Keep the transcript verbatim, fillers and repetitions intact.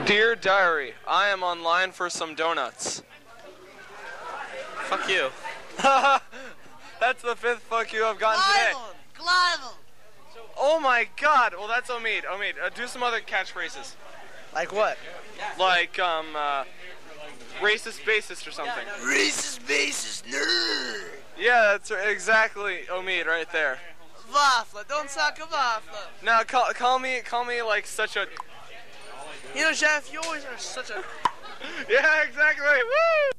Dear Diary, I am online for some donuts. Fuck you. That's the fifth fuck you I've gotten today. Glival. Oh my god. Well, that's Omid. Omid, uh, do some other catchphrases. Like what? Like, um, uh, racist bassist or something. Racist bassist nerd. Yeah, that's exactly Omid right there. Waffler. Don't suck a waffler. Now, call, call me, call me like such a... You know, Jeff, you always are such a... Yeah, exactly. Woo!